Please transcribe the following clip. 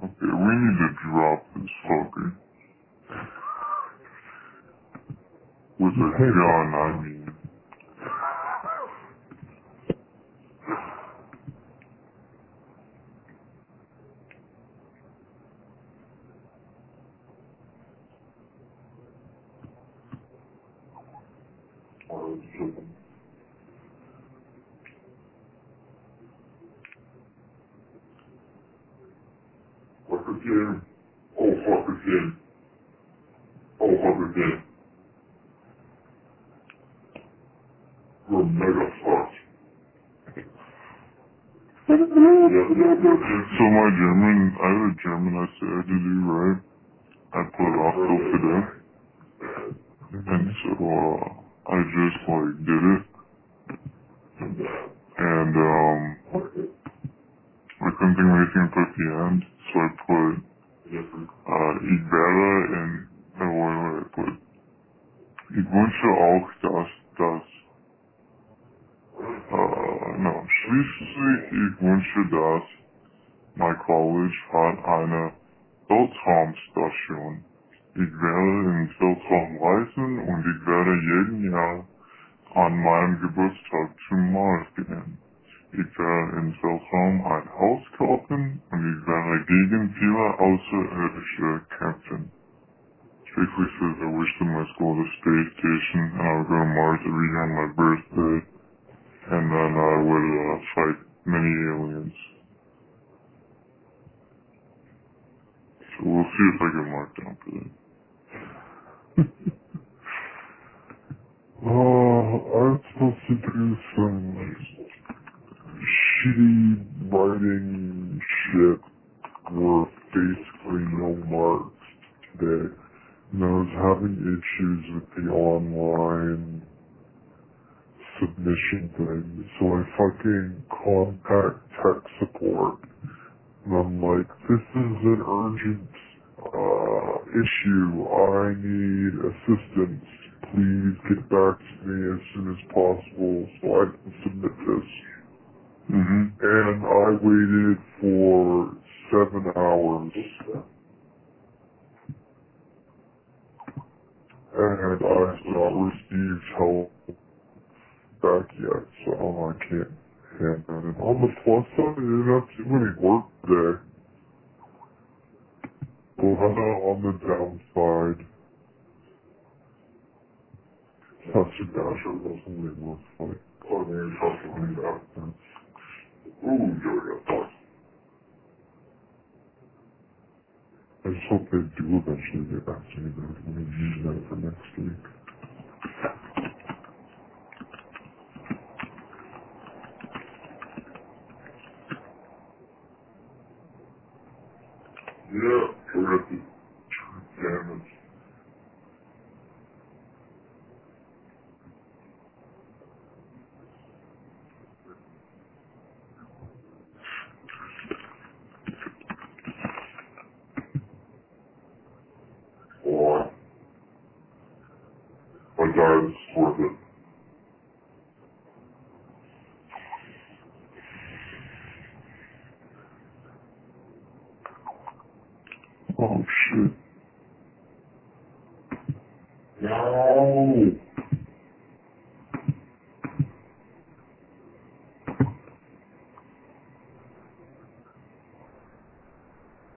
Okay, we need to drop this fucker. With a gun, I mean. Fuck again. Oh, fuck again. Oh, fuck again. You're mega fucked. So my German, I have a German essay I had to do, right? I put off till today. And so, I just, like, did it. And, I couldn't think of anything to put at the end, so I put, ich werde in, no, wait, I put, ich wünsche auch, dass, no, schließlich, ich wünsche, dass mein College hat eine Weltraumstation. Ich werde in Weltraum reisen und ich werde jeden Jahr an meinem Geburtstag zum Mars gehen. Ich werde in Weltraum ein Haus kaufen und ich werde gegen viele Außerirdische kämpfen. It basically says I wish that my school had a space station and I would go to Mars every year on my birthday and then I would fight many aliens. So we'll see if I get marked down for that. I'm supposed to do some shitty writing shit with basically no marks today. And I was having issues with the online submission thing, so I fucking contact tech support. And I'm like, this is an urgent issue. I need assistance. Please get back to me as soon as possible so I can submit this. And I waited for 7 hours. And I have not received help back yet, so I can't hand that in. On the plus side, I didn't have too many work today. But on the downside, not too bad. Sure wasn't really worth like. Oh, man, you're talking about that. Ooh, you got fucked. I just hope they do eventually get back to me though. I'm going to use that for next week. Yeah, forgot the damage. Or my diet's worth it. Oh shit.